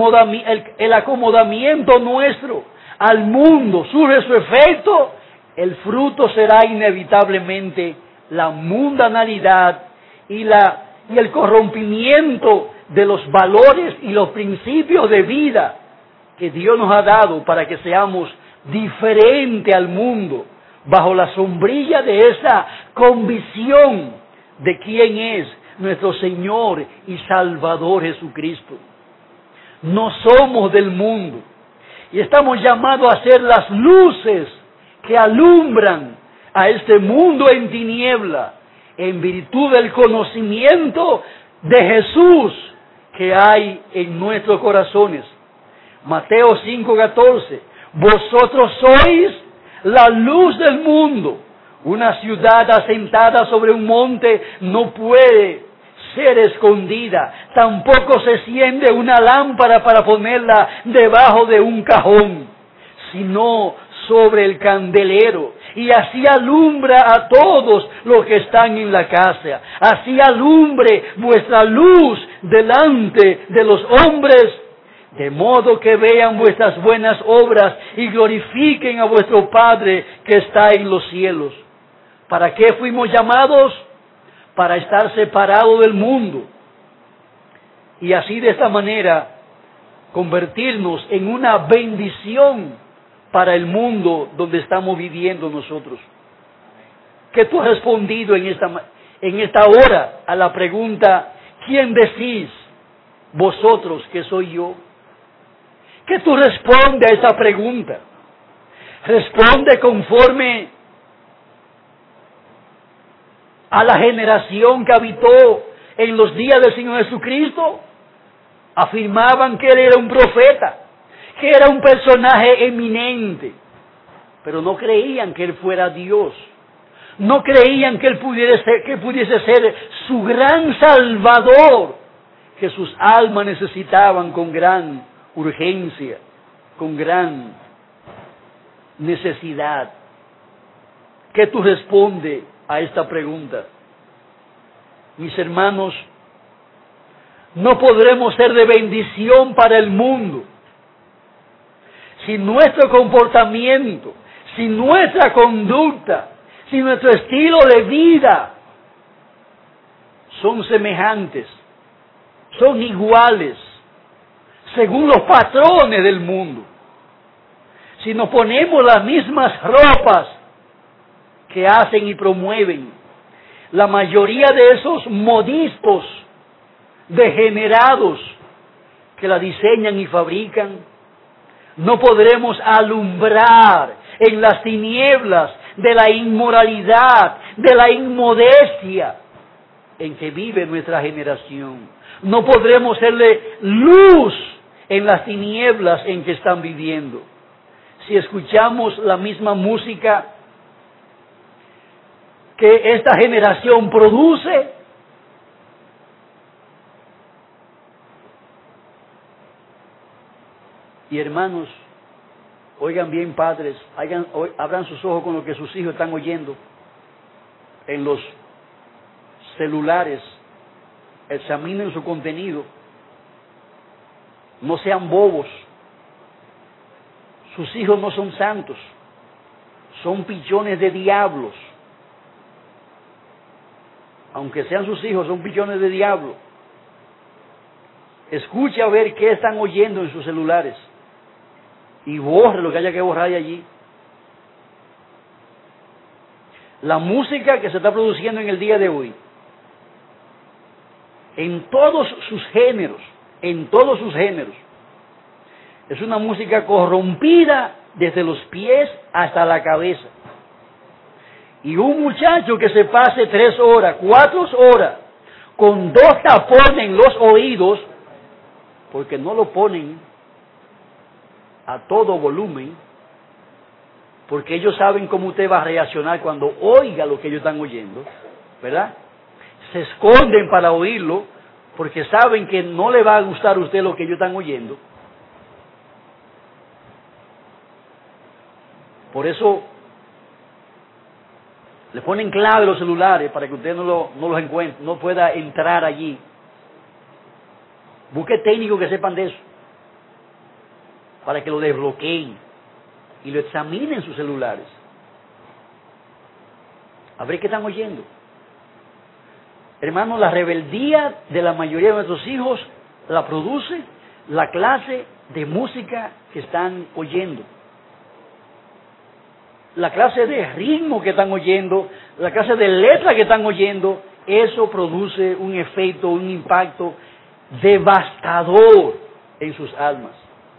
acomodamiento nuestro al mundo surge su efecto, el fruto será inevitablemente la mundanalidad y el corrompimiento de los valores y los principios de vida que Dios nos ha dado para que seamos diferentes al mundo, bajo la sombrilla de esa convicción de quién es nuestro Señor y Salvador Jesucristo. No somos del mundo y estamos llamados a ser las luces que alumbran a este mundo en tiniebla, en virtud del conocimiento de Jesús que hay en nuestros corazones. Mateo 5:14, vosotros sois la luz del mundo. Una ciudad asentada sobre un monte no puede ser escondida. Tampoco se enciende una lámpara para ponerla debajo de un cajón, sino sobre el candelero. Y así alumbra a todos los que están en la casa. Así alumbre vuestra luz delante de los hombres, de modo que vean vuestras buenas obras y glorifiquen a vuestro Padre que está en los cielos. ¿Para qué fuimos llamados? Para estar separados del mundo. Y así de esta manera convertirnos en una bendición para el mundo donde estamos viviendo nosotros. ¿Qué tú has respondido en esta hora a la pregunta, ¿quién decís vosotros que soy yo? ¿Qué tú respondes a esa pregunta? ¿Responde conforme a la generación que habitó en los días del Señor Jesucristo? Afirmaban que Él era un profeta, que era un personaje eminente, pero no creían que Él fuera Dios. No creían que Él pudiese ser su gran Salvador, que sus almas necesitaban con gran urgencia, con gran necesidad. ¿Qué tú respondes a esta pregunta? Mis hermanos, no podremos ser de bendición para el mundo si nuestro comportamiento, si nuestra conducta, si nuestro estilo de vida son semejantes, son iguales, según los patrones del mundo. Si nos ponemos las mismas ropas que hacen y promueven la mayoría de esos modistos degenerados que la diseñan y fabrican, no podremos alumbrar en las tinieblas de la inmoralidad, de la inmodestia en que vive nuestra generación. No podremos serle luz en las tinieblas en que están viviendo. Si escuchamos la misma música que esta generación produce, y hermanos, oigan bien, padres, abran sus ojos con lo que sus hijos están oyendo en los celulares, examinen su contenido, no sean bobos. Sus hijos no son santos, son pichones de diablos. Aunque sean sus hijos, son pichones de diablo. Escuche a ver qué están oyendo en sus celulares y borre lo que haya que borrar de allí. La música que se está produciendo en el día de hoy, en todos sus géneros, es una música corrompida desde los pies hasta la cabeza. Y un muchacho que se pase 3 horas, 4 horas, con 2 tapones en los oídos, porque no lo ponen a todo volumen, porque ellos saben cómo usted va a reaccionar cuando oiga lo que ellos están oyendo, ¿verdad? Se esconden para oírlo, porque saben que no le va a gustar a usted lo que ellos están oyendo. Por eso le ponen clave los celulares para que usted no los encuentre, no pueda entrar allí. Busque técnicos que sepan de eso, para que lo desbloqueen y lo examinen sus celulares. A ver qué están oyendo. Hermanos, la rebeldía de la mayoría de nuestros hijos la produce la clase de música que están oyendo. La clase de ritmo que están oyendo, la clase de letra que están oyendo, eso produce un efecto, un impacto devastador en sus almas.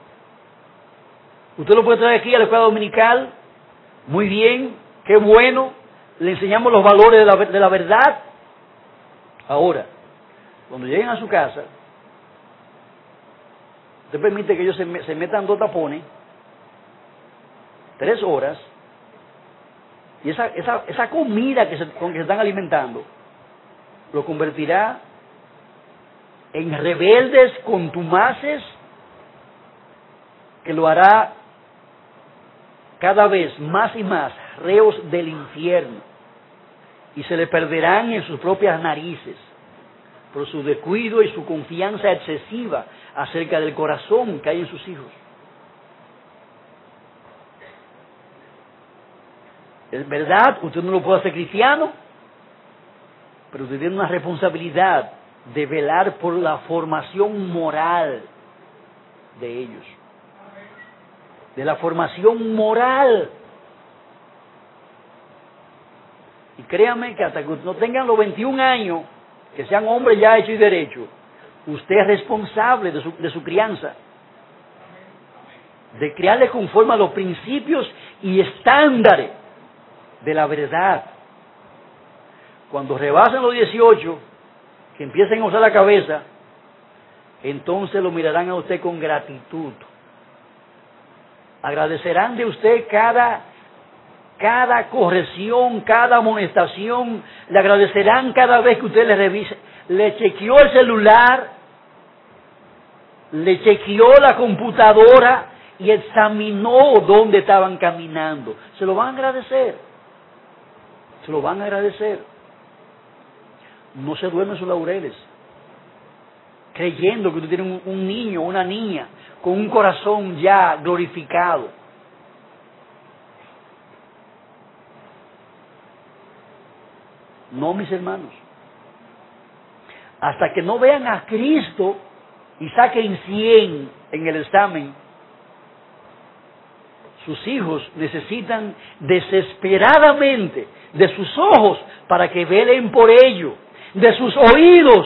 Usted lo puede traer aquí a la escuela dominical, muy bien, qué bueno, le enseñamos los valores de la verdad. Ahora, cuando lleguen a su casa, usted permite que ellos se metan 2 tapones, 3 horas, y esa comida con que se están alimentando, lo convertirá en rebeldes contumaces, que lo hará cada vez más y más reos del infierno, y se le perderán en sus propias narices por su descuido y su confianza excesiva acerca del corazón que hay en sus hijos. Es verdad, usted no lo puede hacer cristiano, pero usted tiene una responsabilidad de velar por la formación moral de ellos, de la formación moral. Y créame que hasta que no tengan los 21 años, que sean hombres ya hechos y derechos, usted es responsable de su crianza, de criarles conforme a los principios y estándares de la verdad. Cuando rebasen los 18, que empiecen a usar la cabeza, entonces lo mirarán a usted con gratitud. Agradecerán de usted cada corrección, cada amonestación. Le agradecerán cada vez que usted le revise. Le chequeó el celular, le chequeó la computadora y examinó dónde estaban caminando. Se lo van a agradecer. Se lo van a agradecer. No se duermen sus laureles, creyendo que usted tiene un niño o una niña con un corazón ya glorificado. No, mis hermanos. Hasta que no vean a Cristo y saquen 100 en el examen, sus hijos necesitan desesperadamente de sus ojos para que velen por ello, de sus oídos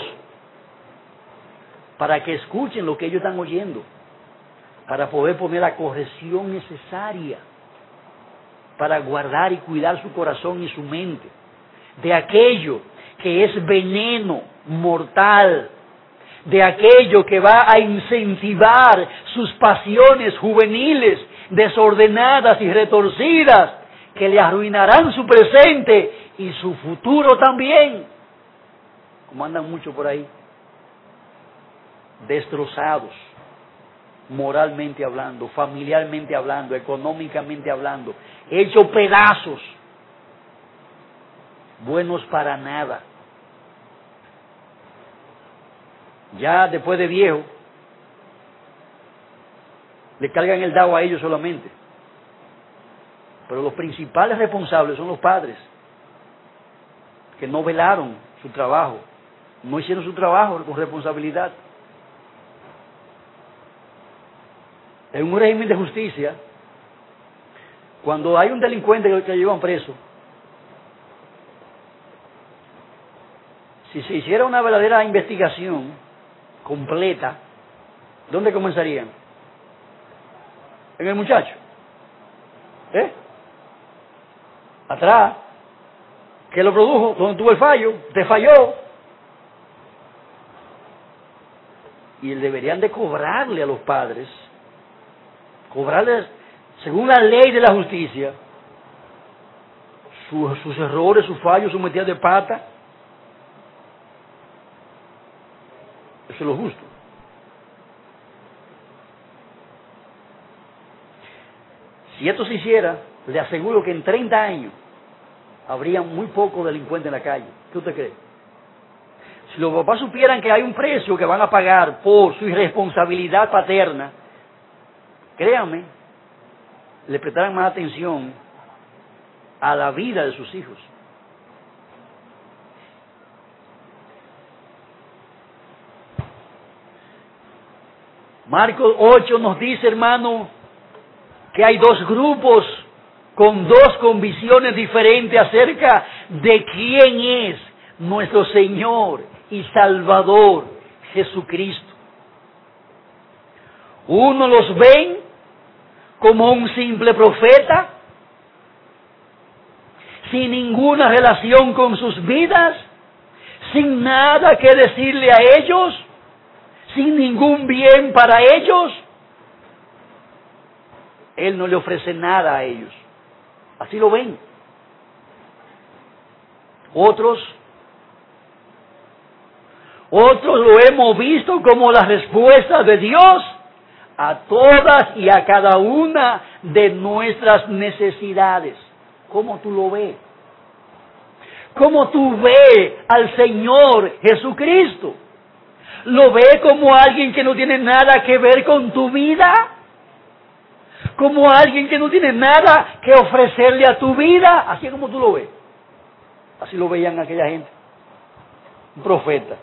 para que escuchen lo que ellos están oyendo, para poder poner la corrección necesaria, para guardar y cuidar su corazón y su mente de aquello que es veneno mortal, de aquello que va a incentivar sus pasiones juveniles desordenadas y retorcidas, que le arruinarán su presente y su futuro también. Como andan mucho por ahí, destrozados, moralmente hablando, familiarmente hablando, económicamente hablando, hechos pedazos, buenos para nada. Ya después de viejo, le cargan el dado a ellos solamente. Pero los principales responsables son los padres, que no velaron su trabajo, no hicieron su trabajo con responsabilidad. En un régimen de justicia, cuando hay un delincuente que llevan preso, si se hiciera una verdadera investigación completa, ¿dónde comenzarían? En el muchacho. Atrás. ¿Qué lo produjo? ¿Dónde tuvo el fallo? ¿Te falló? Y deberían de cobrarle a los padres, cobrarles, según la ley de la justicia, sus errores, sus fallos, sus metidas de pata. Eso es lo justo. Si esto se hiciera, le aseguro que en 30 años habría muy pocos delincuentes en la calle. ¿Qué usted cree? Si los papás supieran que hay un precio que van a pagar por su irresponsabilidad paterna, créanme, le prestarán más atención a la vida de sus hijos. Marcos 8 nos dice, hermano, que hay dos grupos con dos convicciones diferentes acerca de quién es nuestro Señor y Salvador Jesucristo. Uno los ven como un simple profeta, sin ninguna relación con sus vidas, sin nada que decirle a ellos, sin ningún bien para ellos. Él no le ofrece nada a ellos. Así lo ven. Otros lo hemos visto como la respuesta de Dios a todas y a cada una de nuestras necesidades. ¿Cómo tú lo ves? ¿Cómo tú ves al Señor Jesucristo? ¿Lo ves como alguien que no tiene nada que ver con tu vida? ¿Como alguien que no tiene nada que ofrecerle a tu vida? Así es como tú lo ves. Así lo veían aquella gente. Un profeta.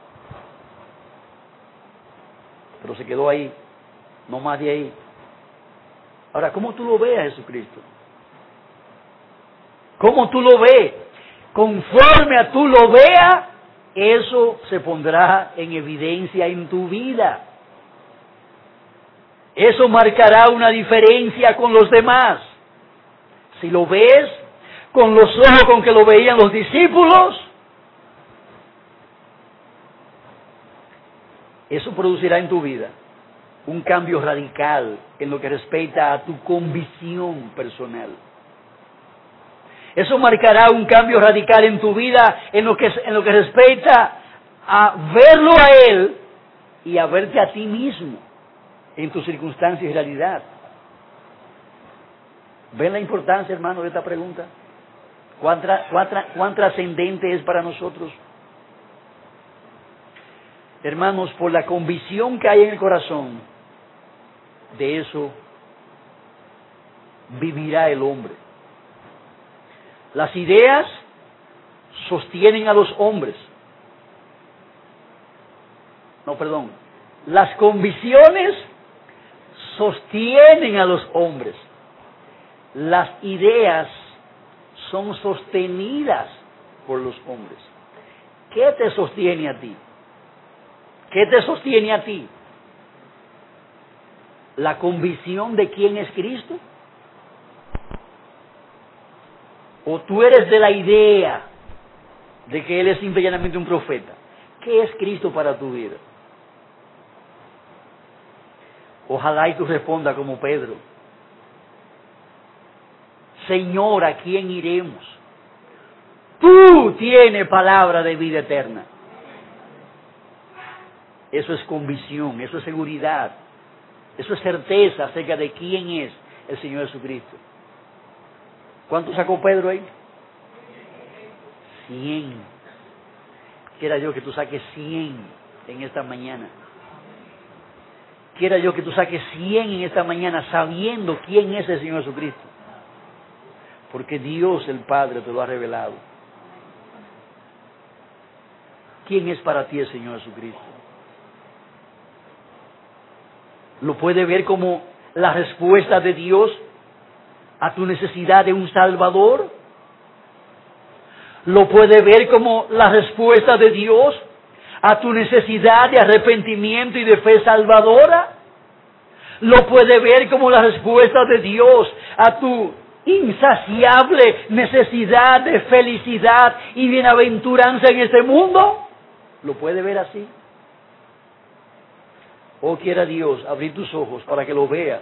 Pero se quedó ahí, no más de ahí. Ahora, ¿cómo tú lo ves a Jesucristo? ¿Cómo tú lo ves? Conforme a tú lo veas, eso se pondrá en evidencia en tu vida. Eso marcará una diferencia con los demás. Si lo ves con los ojos con que lo veían los discípulos, eso producirá en tu vida un cambio radical en lo que respecta a tu convicción personal. Eso marcará un cambio radical en tu vida en lo que respecta a verlo a Él y a verte a ti mismo en tus circunstancias y realidad. ¿Ven la importancia, hermano, de esta pregunta? ¿Cuán trascendente es para nosotros? Hermanos, por la convicción que hay en el corazón, de eso vivirá el hombre. Las ideas sostienen a los hombres. Las convicciones sostienen a los hombres. Las ideas son sostenidas por los hombres. ¿Qué te sostiene a ti? ¿Qué te sostiene a ti? ¿La convicción de quién es Cristo? ¿O tú eres de la idea de que Él es simplemente un profeta? ¿Qué es Cristo para tu vida? Ojalá y tú respondas como Pedro. Señor, ¿a quién iremos? Tú tienes palabra de vida eterna. Eso es convicción, eso es seguridad, eso es certeza acerca de quién es el Señor Jesucristo. ¿Cuánto sacó Pedro ahí? 100. Quiera yo que tú saques 100 en esta mañana. Quiera yo que tú saques 100 en esta mañana sabiendo quién es el Señor Jesucristo. Porque Dios el Padre te lo ha revelado. ¿Quién es para ti el Señor Jesucristo? ¿Lo puedes ver como la respuesta de Dios a tu necesidad de un Salvador? ¿Lo puedes ver como la respuesta de Dios a tu necesidad de arrepentimiento y de fe salvadora? ¿Lo puedes ver como la respuesta de Dios a tu insaciable necesidad de felicidad y bienaventuranza en este mundo? ¿Lo puedes ver así? ¿O quiera Dios abrir tus ojos para que lo vea?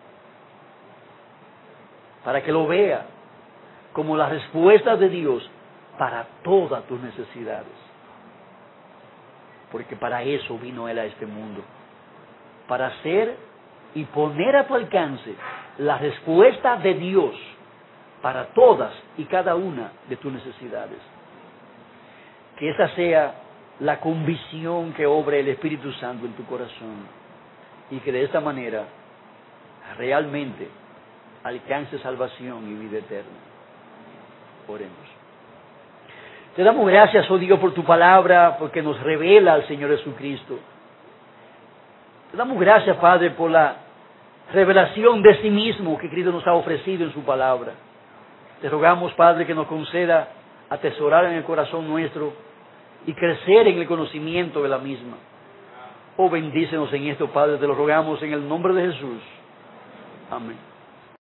Para que lo vea como la respuesta de Dios para todas tus necesidades. Porque para eso vino Él a este mundo. Para hacer y poner a tu alcance la respuesta de Dios para todas y cada una de tus necesidades. Que esa sea la convicción que obre el Espíritu Santo en tu corazón. Y que de esta manera realmente alcance salvación y vida eterna. Oremos. Te damos gracias, oh Dios, por tu palabra, porque nos revela al Señor Jesucristo. Te damos gracias, Padre, por la revelación de sí mismo que Cristo nos ha ofrecido en su palabra. Te rogamos, Padre, que nos conceda atesorar en el corazón nuestro y crecer en el conocimiento de la misma. Oh, bendícenos en esto, Padre, te lo rogamos en el nombre de Jesús. Amén.